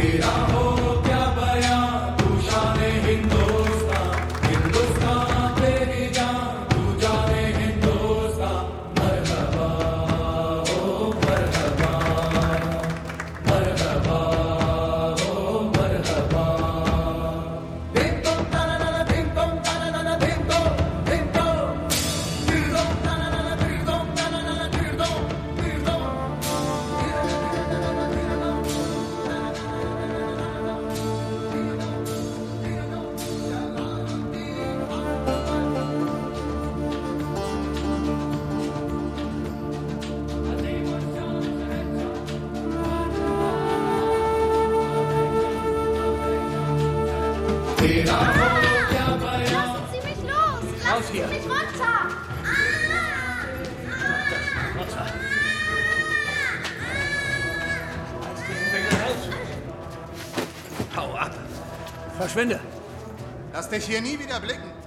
Lassen Sie mich los! Lassen Sie mich runter! Runter! Lass diesen Finger raus! Hau ab! Verschwinde! Lass dich hier nie wieder blicken.